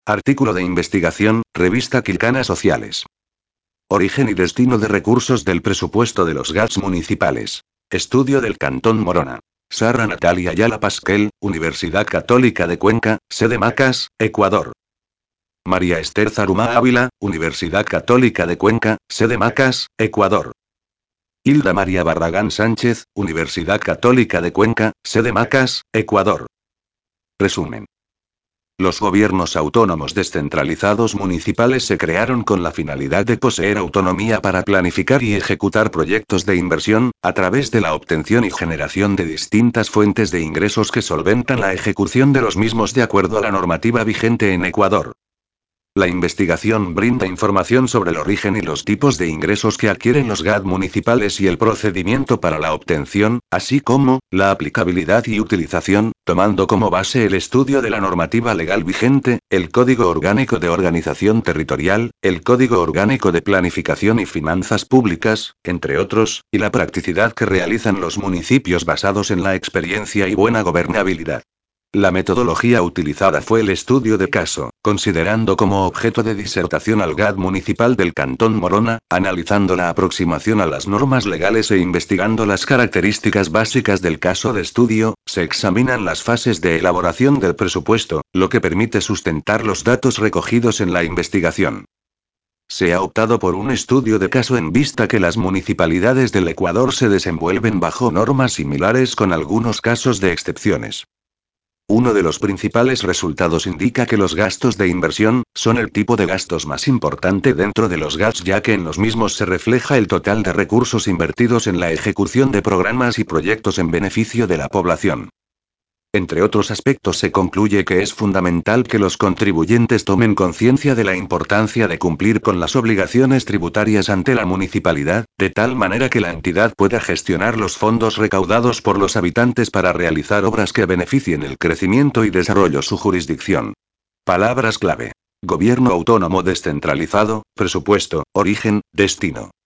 Artículo de investigación, Revista Quilcana Sociales. Origen y destino de recursos del presupuesto de los GATS municipales. Estudio del Cantón Morona. Sara Natalia Ayala Pasquel, Universidad Católica de Cuenca, sede Macas, Ecuador. María Esther Zarumá Ávila, Universidad Católica de Cuenca, sede Macas, Ecuador. Hilda María Barragán Sánchez, Universidad Católica de Cuenca, sede Macas, Ecuador. Resumen. Los gobiernos autónomos descentralizados municipales se crearon con la finalidad de poseer autonomía para planificar y ejecutar proyectos de inversión, a través de la obtención y generación de distintas fuentes de ingresos que solventan la ejecución de los mismos de acuerdo a la normativa vigente en Ecuador. La investigación brinda información sobre el origen y los tipos de ingresos que adquieren los GAD municipales y el procedimiento para la obtención, así como la aplicabilidad y utilización, tomando como base el estudio de la normativa legal vigente, el Código Orgánico de Organización Territorial, el Código Orgánico de Planificación y Finanzas Públicas, entre otros, y la practicidad que realizan los municipios basados en la experiencia y buena gobernabilidad. La metodología utilizada fue el estudio de caso, considerando como objeto de disertación al GAD municipal del Cantón Morona, analizando la aproximación a las normas legales e investigando las características básicas del caso de estudio. Se examinan las fases de elaboración del presupuesto, lo que permite sustentar los datos recogidos en la investigación. Se ha optado por un estudio de caso en vista que las municipalidades del Ecuador se desenvuelven bajo normas similares con algunos casos de excepciones. Uno de los principales resultados indica que los gastos de inversión son el tipo de gastos más importante dentro de los GATS, ya que en los mismos se refleja el total de recursos invertidos en la ejecución de programas y proyectos en beneficio de la población. Entre otros aspectos, se concluye que es fundamental que los contribuyentes tomen conciencia de la importancia de cumplir con las obligaciones tributarias ante la municipalidad, de tal manera que la entidad pueda gestionar los fondos recaudados por los habitantes para realizar obras que beneficien el crecimiento y desarrollo su jurisdicción. Palabras clave: gobierno autónomo descentralizado, presupuesto, origen, destino.